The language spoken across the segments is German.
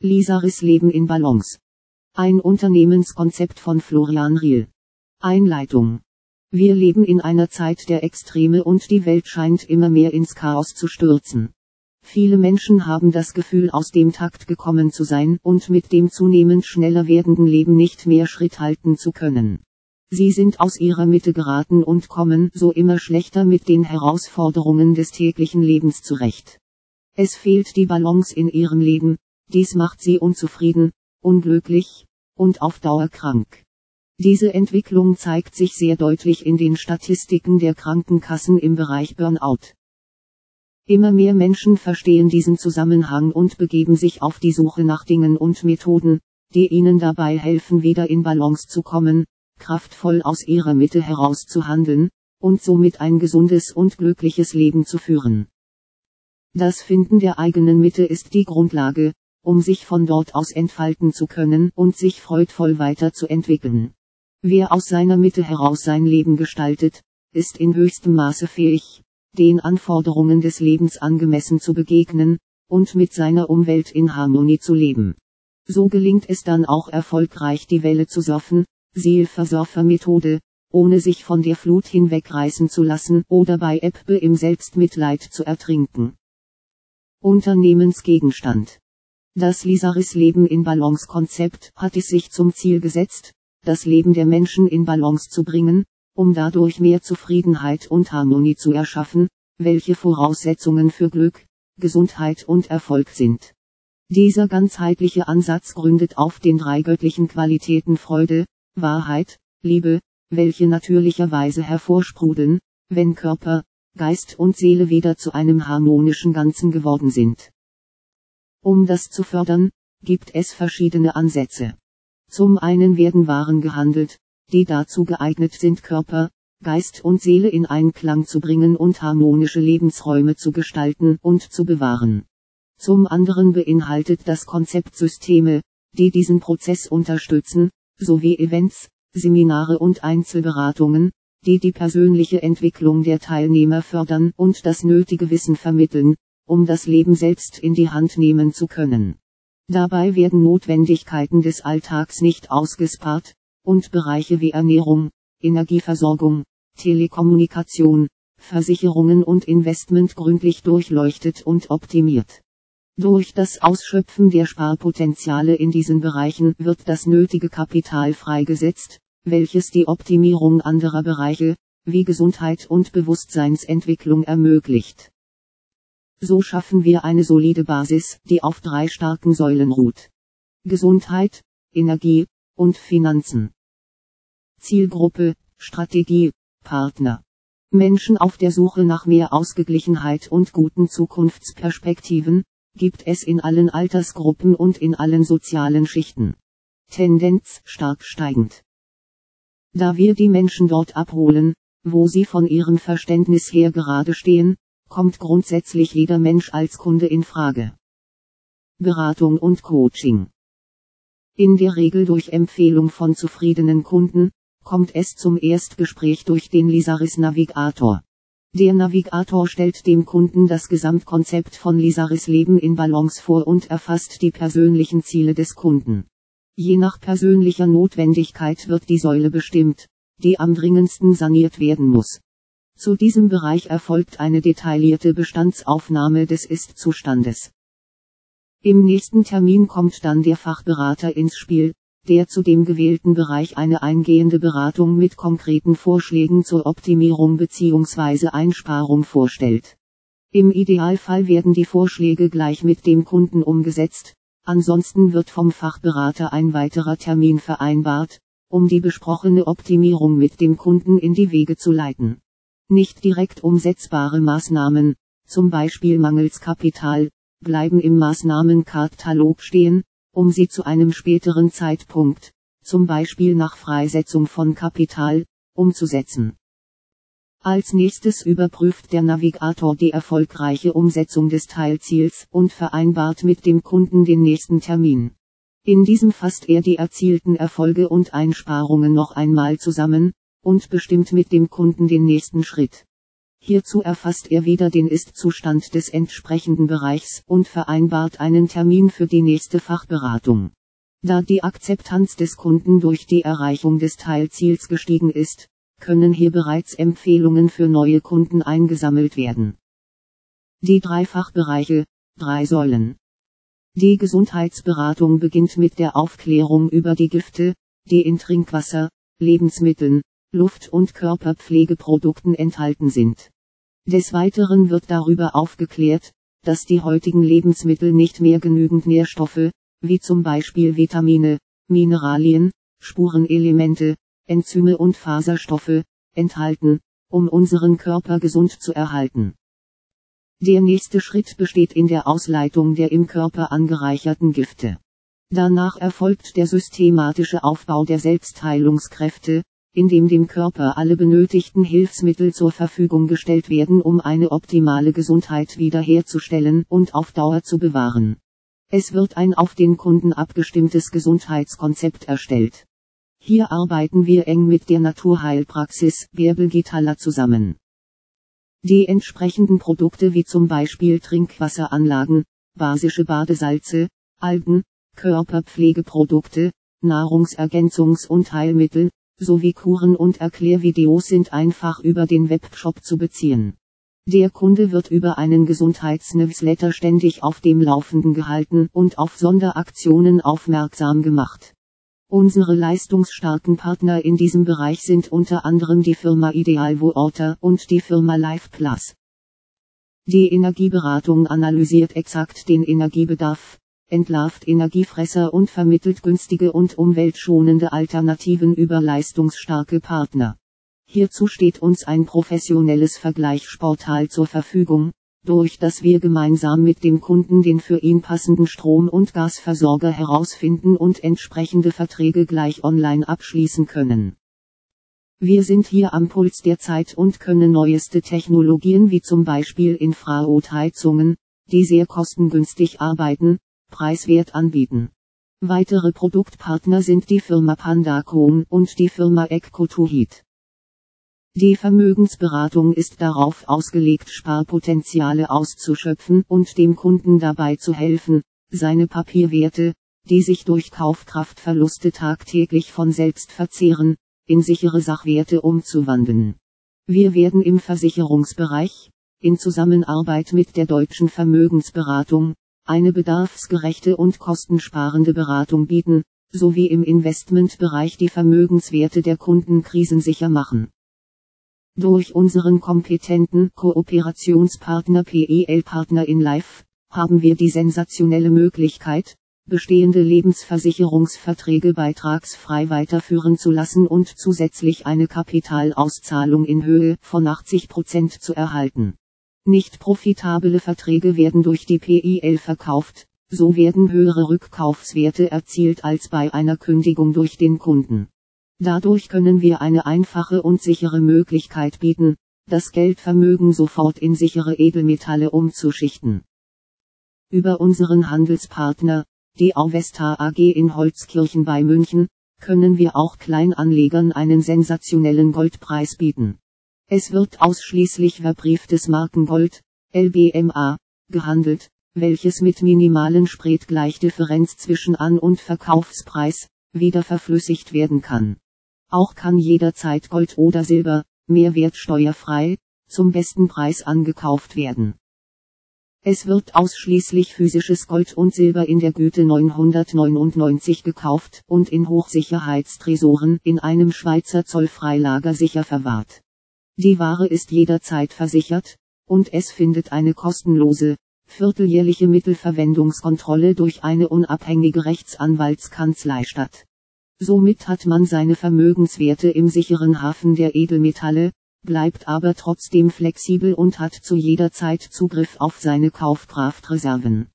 Lisaris Leben in Balance. Ein Unternehmenskonzept von Florian Riehl. Einleitung. Wir leben in einer Zeit der Extreme und die Welt scheint immer mehr ins Chaos zu stürzen. Viele Menschen haben das Gefühl, aus dem Takt gekommen zu sein und mit dem zunehmend schneller werdenden Leben nicht mehr Schritt halten zu können. Sie sind aus ihrer Mitte geraten und kommen so immer schlechter mit den Herausforderungen des täglichen Lebens zurecht. Es fehlt die Balance in ihrem Leben, dies macht sie unzufrieden, unglücklich und auf Dauer krank. Diese Entwicklung zeigt sich sehr deutlich in den Statistiken der Krankenkassen im Bereich Burnout. Immer mehr Menschen verstehen diesen Zusammenhang und begeben sich auf die Suche nach Dingen und Methoden, die ihnen dabei helfen, wieder in Balance zu kommen, kraftvoll aus ihrer Mitte heraus zu handeln, und somit ein gesundes und glückliches Leben zu führen. Das Finden der eigenen Mitte ist die Grundlage, um sich von dort aus entfalten zu können und sich freudvoll weiterzuentwickeln. Wer aus seiner Mitte heraus sein Leben gestaltet, ist in höchstem Maße fähig, den Anforderungen des Lebens angemessen zu begegnen, und mit seiner Umwelt in Harmonie zu leben. So gelingt es dann auch erfolgreich, die Welle zu surfen, Seelversurfer-Methode, ohne sich von der Flut hinwegreißen zu lassen oder bei Ebbe im Selbstmitleid zu ertrinken. Unternehmensgegenstand. Das Lisaris Leben in Balance Konzept hat es sich zum Ziel gesetzt, das Leben der Menschen in Balance zu bringen, um dadurch mehr Zufriedenheit und Harmonie zu erschaffen, welche Voraussetzungen für Glück, Gesundheit und Erfolg sind. Dieser ganzheitliche Ansatz gründet auf den 3 göttlichen Qualitäten Freude, Wahrheit, Liebe, welche natürlicherweise hervorsprudeln, wenn Körper, Geist und Seele wieder zu einem harmonischen Ganzen geworden sind. Um das zu fördern, gibt es verschiedene Ansätze. Zum einen werden Waren gehandelt, die dazu geeignet sind, Körper, Geist und Seele in Einklang zu bringen und harmonische Lebensräume zu gestalten und zu bewahren. Zum anderen beinhaltet das Konzept Systeme, die diesen Prozess unterstützen, sowie Events, Seminare und Einzelberatungen, die die persönliche Entwicklung der Teilnehmer fördern und das nötige Wissen vermitteln, um das Leben selbst in die Hand nehmen zu können. Dabei werden Notwendigkeiten des Alltags nicht ausgespart, und Bereiche wie Ernährung, Energieversorgung, Telekommunikation, Versicherungen und Investment gründlich durchleuchtet und optimiert. Durch das Ausschöpfen der Sparpotenziale in diesen Bereichen wird das nötige Kapital freigesetzt, welches die Optimierung anderer Bereiche, wie Gesundheit und Bewusstseinsentwicklung ermöglicht. So schaffen wir eine solide Basis, die auf 3 starken Säulen ruht: Gesundheit, Energie und Finanzen. Zielgruppe, Strategie, Partner. Menschen auf der Suche nach mehr Ausgeglichenheit und guten Zukunftsperspektiven, gibt es in allen Altersgruppen und in allen sozialen Schichten. Tendenz stark steigend. Da wir die Menschen dort abholen, wo sie von ihrem Verständnis her gerade stehen, kommt grundsätzlich jeder Mensch als Kunde in Frage. Beratung und Coaching. In der Regel durch Empfehlung von zufriedenen Kunden, kommt es zum Erstgespräch durch den Lisaris Navigator. Der Navigator stellt dem Kunden das Gesamtkonzept von Lisaris Leben in Balance vor und erfasst die persönlichen Ziele des Kunden. Je nach persönlicher Notwendigkeit wird die Säule bestimmt, die am dringendsten saniert werden muss. Zu diesem Bereich erfolgt eine detaillierte Bestandsaufnahme des Ist-Zustandes. Im nächsten Termin kommt dann der Fachberater ins Spiel, der zu dem gewählten Bereich eine eingehende Beratung mit konkreten Vorschlägen zur Optimierung bzw. Einsparung vorstellt. Im Idealfall werden die Vorschläge gleich mit dem Kunden umgesetzt, ansonsten wird vom Fachberater ein weiterer Termin vereinbart, um die besprochene Optimierung mit dem Kunden in die Wege zu leiten. Nicht direkt umsetzbare Maßnahmen, zum Beispiel mangels Kapital, bleiben im Maßnahmenkatalog stehen, um sie zu einem späteren Zeitpunkt, zum Beispiel nach Freisetzung von Kapital, umzusetzen. Als nächstes überprüft der Navigator die erfolgreiche Umsetzung des Teilziels und vereinbart mit dem Kunden den nächsten Termin. In diesem fasst er die erzielten Erfolge und Einsparungen noch einmal zusammen, und bestimmt mit dem Kunden den nächsten Schritt. Hierzu erfasst er wieder den Ist-Zustand des entsprechenden Bereichs und vereinbart einen Termin für die nächste Fachberatung. Da die Akzeptanz des Kunden durch die Erreichung des Teilziels gestiegen ist, können hier bereits Empfehlungen für neue Kunden eingesammelt werden. Die 3 Fachbereiche, 3 Säulen. Die Gesundheitsberatung beginnt mit der Aufklärung über die Gifte, die in Trinkwasser, Lebensmitteln, Luft- und Körperpflegeprodukten enthalten sind. Des Weiteren wird darüber aufgeklärt, dass die heutigen Lebensmittel nicht mehr genügend Nährstoffe, wie zum Beispiel Vitamine, Mineralien, Spurenelemente, Enzyme und Faserstoffe, enthalten, um unseren Körper gesund zu erhalten. Der nächste Schritt besteht in der Ausleitung der im Körper angereicherten Gifte. Danach erfolgt der systematische Aufbau der Selbstheilungskräfte, indem dem Körper alle benötigten Hilfsmittel zur Verfügung gestellt werden, um eine optimale Gesundheit wiederherzustellen und auf Dauer zu bewahren. Es wird ein auf den Kunden abgestimmtes Gesundheitskonzept erstellt. Hier arbeiten wir eng mit der Naturheilpraxis Bärbel-Gitala zusammen. Die entsprechenden Produkte wie zum Beispiel Trinkwasseranlagen, basische Badesalze, Algen, Körperpflegeprodukte, Nahrungsergänzungs- und Heilmittel, sowie Kuren und Erklärvideos sind einfach über den Webshop zu beziehen. Der Kunde wird über einen Gesundheitsnewsletter ständig auf dem Laufenden gehalten und auf Sonderaktionen aufmerksam gemacht. Unsere leistungsstarken Partner in diesem Bereich sind unter anderem die Firma Ideal Water und die Firma Life Plus. Die Energieberatung analysiert exakt den Energiebedarf, entlarvt Energiefresser und vermittelt günstige und umweltschonende Alternativen über leistungsstarke Partner. Hierzu steht uns ein professionelles Vergleichsportal zur Verfügung, durch das wir gemeinsam mit dem Kunden den für ihn passenden Strom- und Gasversorger herausfinden und entsprechende Verträge gleich online abschließen können. Wir sind hier am Puls der Zeit und können neueste Technologien wie zum Beispiel Infrarotheizungen, die sehr kostengünstig arbeiten, preiswert anbieten. Weitere Produktpartner sind die Firma Pandacon und die Firma Ecco2Heat. Die Vermögensberatung ist darauf ausgelegt, Sparpotenziale auszuschöpfen und dem Kunden dabei zu helfen, seine Papierwerte, die sich durch Kaufkraftverluste tagtäglich von selbst verzehren, in sichere Sachwerte umzuwandeln. Wir werden im Versicherungsbereich, in Zusammenarbeit mit der Deutschen Vermögensberatung, eine bedarfsgerechte und kostensparende Beratung bieten, sowie im Investmentbereich die Vermögenswerte der Kunden krisensicher machen. Durch unseren kompetenten Kooperationspartner PEL-Partner in Life, haben wir die sensationelle Möglichkeit, bestehende Lebensversicherungsverträge beitragsfrei weiterführen zu lassen und zusätzlich eine Kapitalauszahlung in Höhe von 80% zu erhalten. Nicht profitable Verträge werden durch die PEL verkauft, so werden höhere Rückkaufswerte erzielt als bei einer Kündigung durch den Kunden. Dadurch können wir eine einfache und sichere Möglichkeit bieten, das Geldvermögen sofort in sichere Edelmetalle umzuschichten. Über unseren Handelspartner, die Auvesta AG in Holzkirchen bei München, können wir auch Kleinanlegern einen sensationellen Goldpreis bieten. Es wird ausschließlich verbrieftes Markengold, LBMA, gehandelt, welches mit minimalen Spreadgleichdifferenz zwischen An- und Verkaufspreis, wieder verflüssigt werden kann. Auch kann jederzeit Gold oder Silber, mehrwertsteuerfrei, zum besten Preis angekauft werden. Es wird ausschließlich physisches Gold und Silber in der Güte 999 gekauft und in Hochsicherheitstresoren in einem Schweizer Zollfreilager sicher verwahrt. Die Ware ist jederzeit versichert, und es findet eine kostenlose, vierteljährliche Mittelverwendungskontrolle durch eine unabhängige Rechtsanwaltskanzlei statt. Somit hat man seine Vermögenswerte im sicheren Hafen der Edelmetalle, bleibt aber trotzdem flexibel und hat zu jeder Zeit Zugriff auf seine Kaufkraftreserven.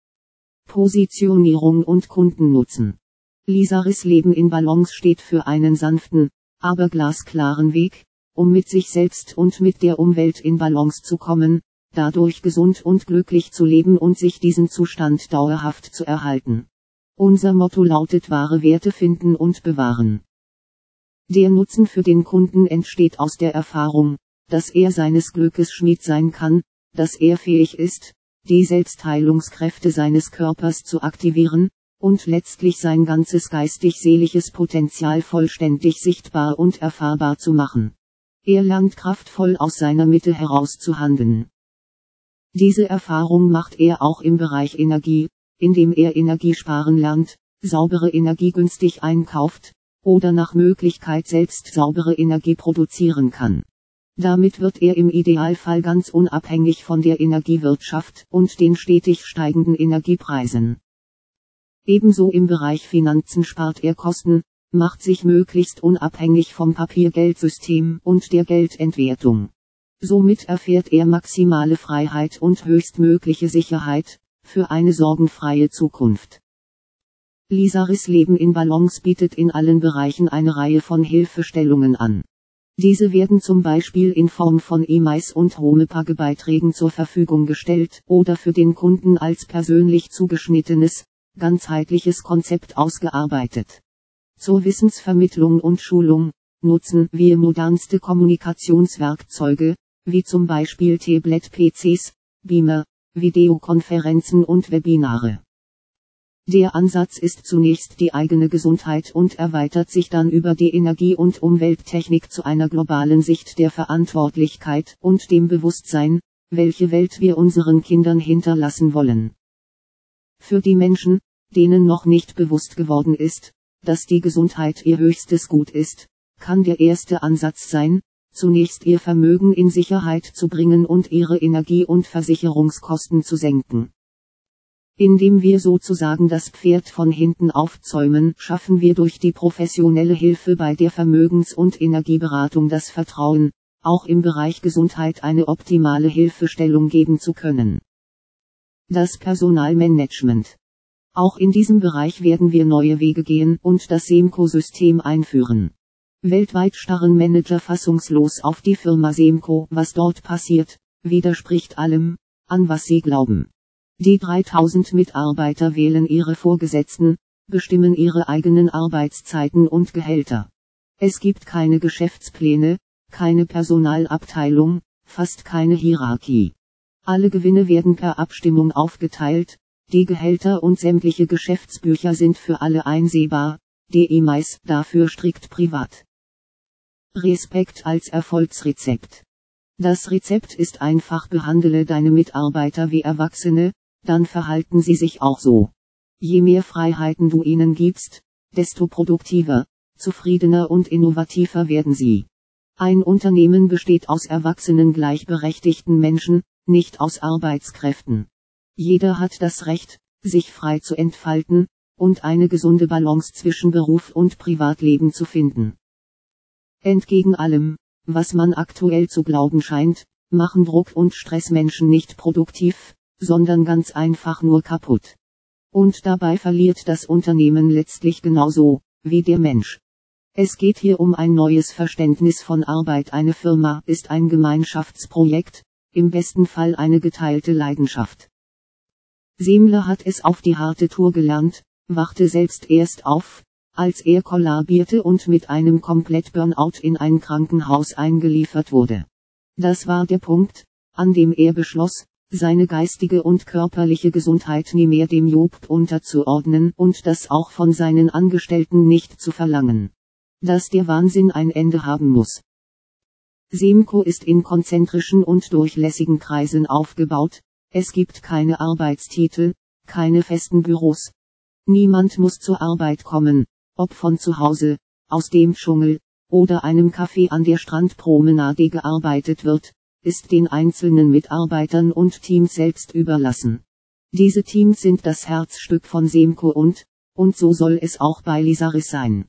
Positionierung und Kundennutzen. Lisaris Leben in Balance steht für einen sanften, aber glasklaren Weg, um mit sich selbst und mit der Umwelt in Balance zu kommen, dadurch gesund und glücklich zu leben und sich diesen Zustand dauerhaft zu erhalten. Unser Motto lautet: wahre Werte finden und bewahren. Der Nutzen für den Kunden entsteht aus der Erfahrung, dass er seines Glückes Schmied sein kann, dass er fähig ist, die Selbstheilungskräfte seines Körpers zu aktivieren, und letztlich sein ganzes geistig-seelisches Potenzial vollständig sichtbar und erfahrbar zu machen. Er lernt kraftvoll aus seiner Mitte heraus zu handeln. Diese Erfahrung macht er auch im Bereich Energie, indem er Energiesparen lernt, saubere Energie günstig einkauft, oder nach Möglichkeit selbst saubere Energie produzieren kann. Damit wird er im Idealfall ganz unabhängig von der Energiewirtschaft und den stetig steigenden Energiepreisen. Ebenso im Bereich Finanzen spart er Kosten, macht sich möglichst unabhängig vom Papiergeldsystem und der Geldentwertung. Somit erfährt er maximale Freiheit und höchstmögliche Sicherheit, für eine sorgenfreie Zukunft. Lisaris Leben in Balance bietet in allen Bereichen eine Reihe von Hilfestellungen an. Diese werden zum Beispiel in Form von E-Mails und Home-Page-Beiträgen zur Verfügung gestellt oder für den Kunden als persönlich zugeschnittenes, ganzheitliches Konzept ausgearbeitet. Zur Wissensvermittlung und Schulung nutzen wir modernste Kommunikationswerkzeuge, wie zum Beispiel Tablet-PCs, Beamer, Videokonferenzen und Webinare. Der Ansatz ist zunächst die eigene Gesundheit und erweitert sich dann über die Energie- und Umwelttechnik zu einer globalen Sicht der Verantwortlichkeit und dem Bewusstsein, welche Welt wir unseren Kindern hinterlassen wollen. Für die Menschen, denen noch nicht bewusst geworden ist, dass die Gesundheit ihr höchstes Gut ist, kann der erste Ansatz sein, zunächst ihr Vermögen in Sicherheit zu bringen und ihre Energie- und Versicherungskosten zu senken. Indem wir sozusagen das Pferd von hinten aufzäumen, schaffen wir durch die professionelle Hilfe bei der Vermögens- und Energieberatung das Vertrauen, auch im Bereich Gesundheit eine optimale Hilfestellung geben zu können. Das Personalmanagement. Auch in diesem Bereich werden wir neue Wege gehen und das Semco-System einführen. Weltweit starren Manager fassungslos auf die Firma Semco. Was dort passiert, widerspricht allem, an was sie glauben. Die 3000 Mitarbeiter wählen ihre Vorgesetzten, bestimmen ihre eigenen Arbeitszeiten und Gehälter. Es gibt keine Geschäftspläne, keine Personalabteilung, fast keine Hierarchie. Alle Gewinne werden per Abstimmung aufgeteilt, die Gehälter und sämtliche Geschäftsbücher sind für alle einsehbar, die E-Mails dafür strikt privat. Respekt als Erfolgsrezept. Das Rezept ist einfach: behandle deine Mitarbeiter wie Erwachsene, dann verhalten sie sich auch so. Je mehr Freiheiten du ihnen gibst, desto produktiver, zufriedener und innovativer werden sie. Ein Unternehmen besteht aus erwachsenen gleichberechtigten Menschen, nicht aus Arbeitskräften. Jeder hat das Recht, sich frei zu entfalten, und eine gesunde Balance zwischen Beruf und Privatleben zu finden. Entgegen allem, was man aktuell zu glauben scheint, machen Druck und Stress Menschen nicht produktiv, sondern ganz einfach nur kaputt. Und dabei verliert das Unternehmen letztlich genauso, wie der Mensch. Es geht hier um ein neues Verständnis von Arbeit. Eine Firma ist ein Gemeinschaftsprojekt, im besten Fall eine geteilte Leidenschaft. Semler hat es auf die harte Tour gelernt, wachte selbst erst auf, als er kollabierte und mit einem Komplett-Burnout in ein Krankenhaus eingeliefert wurde. Das war der Punkt, an dem er beschloss, seine geistige und körperliche Gesundheit nie mehr dem Job unterzuordnen und das auch von seinen Angestellten nicht zu verlangen. Dass der Wahnsinn ein Ende haben muss. Semco ist in konzentrischen und durchlässigen Kreisen aufgebaut, es gibt keine Arbeitstitel, keine festen Büros. Niemand muss zur Arbeit kommen, ob von zu Hause, aus dem Dschungel, oder einem Café an der Strandpromenade gearbeitet wird, ist den einzelnen Mitarbeitern und Teams selbst überlassen. Diese Teams sind das Herzstück von Semco und so soll es auch bei Lisaris sein.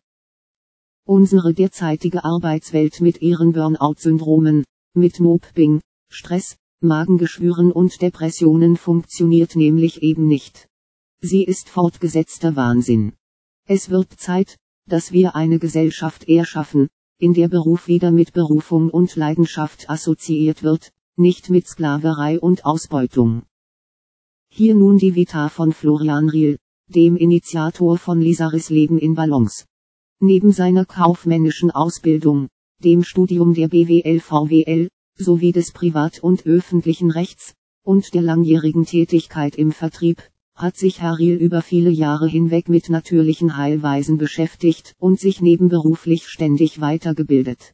Unsere derzeitige Arbeitswelt mit ihren Burnout-Syndromen, mit Mobbing, Stress, Magengeschwüren und Depressionen funktioniert nämlich eben nicht. Sie ist fortgesetzter Wahnsinn. Es wird Zeit, dass wir eine Gesellschaft erschaffen, in der Beruf wieder mit Berufung und Leidenschaft assoziiert wird, nicht mit Sklaverei und Ausbeutung. Hier nun die Vita von Florian Riehl, dem Initiator von Lisaris Leben in Balance. Neben seiner kaufmännischen Ausbildung, dem Studium der BWL-VWL, sowie des Privat- und öffentlichen Rechts, und der langjährigen Tätigkeit im Vertrieb, hat sich Herr Riel über viele Jahre hinweg mit natürlichen Heilweisen beschäftigt und sich nebenberuflich ständig weitergebildet.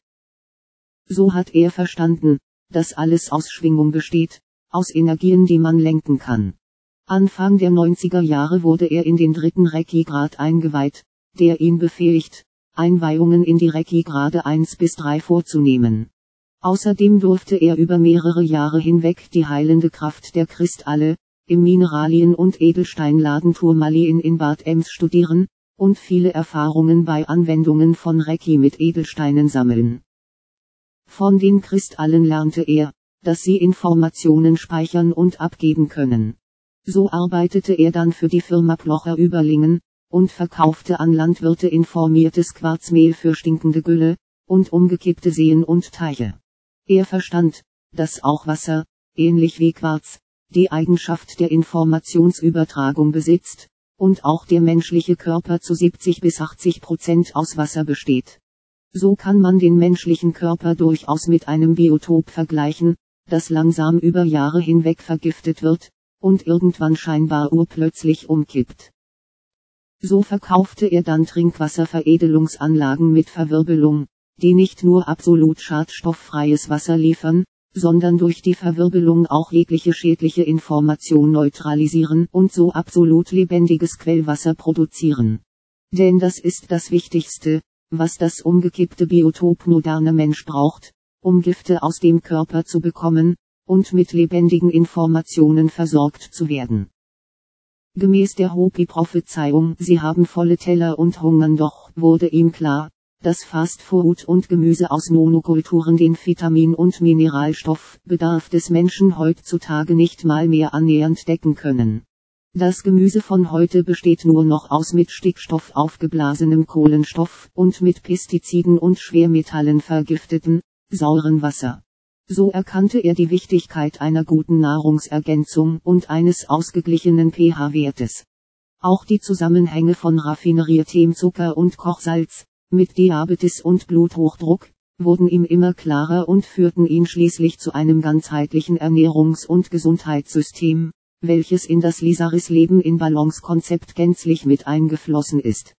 So hat er verstanden, dass alles aus Schwingung besteht, aus Energien, die man lenken kann. Anfang der 90er Jahre wurde er in den 3. Reiki-Grad eingeweiht, der ihn befähigt, Einweihungen in die Reiki-Grade 1 bis 3 vorzunehmen. Außerdem durfte er über mehrere Jahre hinweg die heilende Kraft der Kristalle, im Mineralien- und Edelsteinladen Turmalin in Bad Ems studieren, und viele Erfahrungen bei Anwendungen von Reiki mit Edelsteinen sammeln. Von den Kristallen lernte er, dass sie Informationen speichern und abgeben können. So arbeitete er dann für die Firma Plocher Überlingen, und verkaufte an Landwirte informiertes Quarzmehl für stinkende Gülle, und umgekippte Seen und Teiche. Er verstand, dass auch Wasser, ähnlich wie Quarz, die Eigenschaft der Informationsübertragung besitzt, und auch der menschliche Körper zu 70 bis 80% aus Wasser besteht. So kann man den menschlichen Körper durchaus mit einem Biotop vergleichen, das langsam über Jahre hinweg vergiftet wird, und irgendwann scheinbar urplötzlich umkippt. So verkaufte er dann Trinkwasserveredelungsanlagen mit Verwirbelung, die nicht nur absolut schadstofffreies Wasser liefern, sondern durch die Verwirbelung auch jegliche schädliche Information neutralisieren und so absolut lebendiges Quellwasser produzieren. Denn das ist das Wichtigste, was das umgekippte Biotop moderne Mensch braucht, um Gifte aus dem Körper zu bekommen, und mit lebendigen Informationen versorgt zu werden. Gemäß der Hopi-Prophezeiung, sie haben volle Teller und hungern, doch wurde ihm klar, dass Fastfood und Gemüse aus Monokulturen den Vitamin- und Mineralstoffbedarf des Menschen heutzutage nicht mal mehr annähernd decken können. Das Gemüse von heute besteht nur noch aus mit Stickstoff aufgeblasenem Kohlenstoff und mit Pestiziden und Schwermetallen vergifteten, sauren Wasser. So erkannte er die Wichtigkeit einer guten Nahrungsergänzung und eines ausgeglichenen pH-Wertes. Auch die Zusammenhänge von raffineriertem Zucker und Kochsalz, mit Diabetes und Bluthochdruck, wurden ihm immer klarer und führten ihn schließlich zu einem ganzheitlichen Ernährungs- und Gesundheitssystem, welches in das Lisaris-Leben in Balance-Konzept gänzlich mit eingeflossen ist.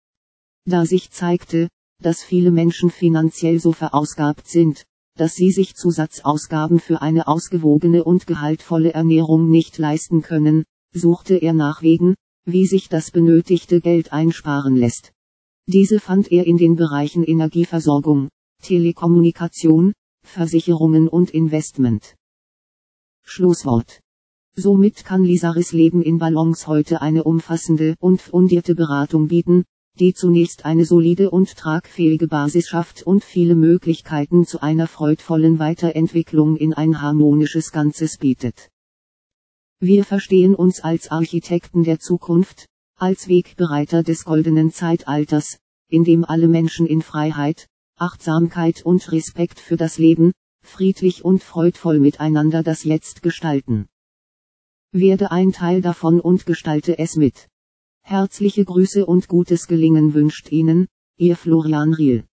Da sich zeigte, dass viele Menschen finanziell so verausgabt sind, dass sie sich Zusatzausgaben für eine ausgewogene und gehaltvolle Ernährung nicht leisten können, suchte er nach Wegen, wie sich das benötigte Geld einsparen lässt. Diese fand er in den Bereichen Energieversorgung, Telekommunikation, Versicherungen und Investment. Schlusswort. Somit kann Lisaris-Leben in Balance heute eine umfassende und fundierte Beratung bieten, die zunächst eine solide und tragfähige Basis schafft und viele Möglichkeiten zu einer freudvollen Weiterentwicklung in ein harmonisches Ganzes bietet. Wir verstehen uns als Architekten der Zukunft, als Wegbereiter des goldenen Zeitalters, in dem alle Menschen in Freiheit, Achtsamkeit und Respekt für das Leben, friedlich und freudvoll miteinander das Jetzt gestalten. Werde ein Teil davon und gestalte es mit. Herzliche Grüße und gutes Gelingen wünscht Ihnen, Ihr Florian Riel.